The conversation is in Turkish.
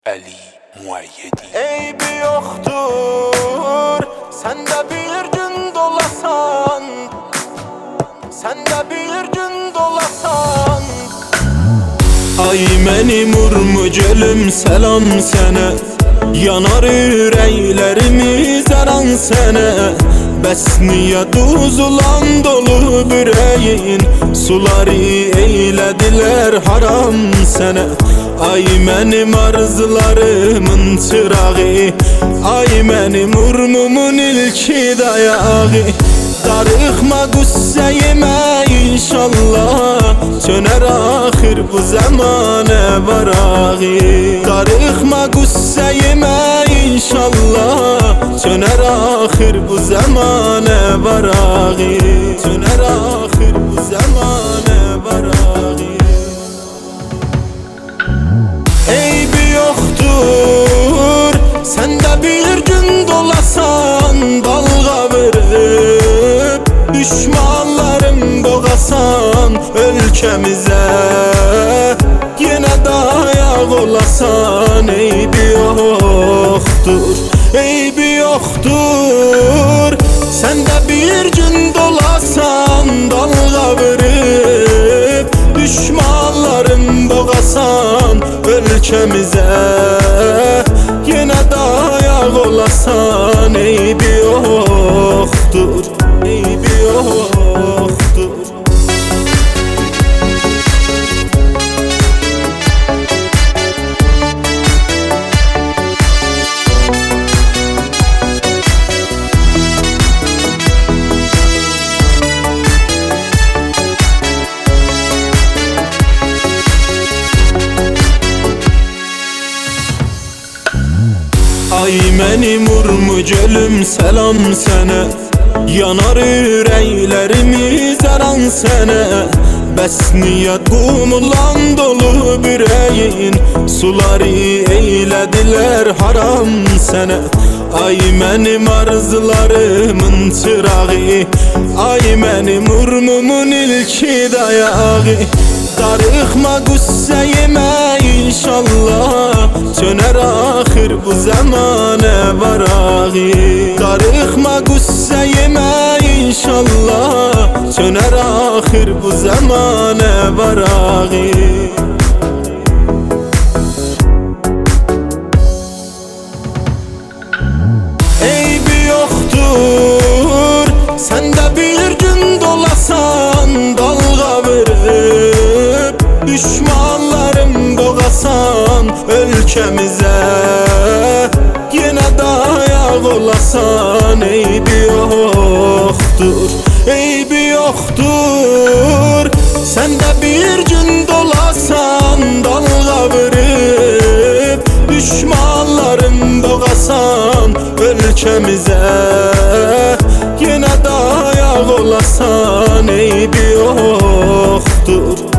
Ali Muayyedi. Eybi yoktur, sen de bir gün dolasan, sen de bir gün dolasan. Ay benim urmucölüm selam sene, yanar yüreklerimiz aran sene. Besniye duzulan dolu büreyin, suları eylediler haram sene. Ay benim arzularımın çırağı, ay benim urmumun ilki dayağı. Darıkma gusseyime inşallah, söner ahir bu zamane varağı. Darıkma gusseyime inşallah, söner ahir bu zamane varağı. Söner ahir bu zamane varağı. Eybi yoktur, sen de bir gün dolasan, dalga verip düşmanların boğasan. Ülkemize yine dayak olasan. Eybi yoktur, eybi yoktur, sen de bir gün dolasan, dalga verip düşmanların boğasan. Ülkemize yine dayak olasan. Eybi yoktur, eybi yoktur. Ay benim urmucölüm selam sene, yanar yüreklerimiz aran sene. Besniyet kumulan dolu büreyin, suları eylediler haram sene. Ay benim arzularımın çırağı, ay benim urmumun ilki dayağı. Darıkma gusseyime inşallah, söner ahir bu zamane varağı. Darıkma gusseyime inşallah, söner ahir bu zamane varağı. Eybi yoktur, sen de bir gün dolasan, dalga verip düşmanların boğasan. Ülkemize yine dayak olasan. Eybi yoktur, eybi yoktur, sen de bir gün dolasan, dalga verip düşmanların boğasan. Ülkemize yine dayak olasan. Eybi yoktur.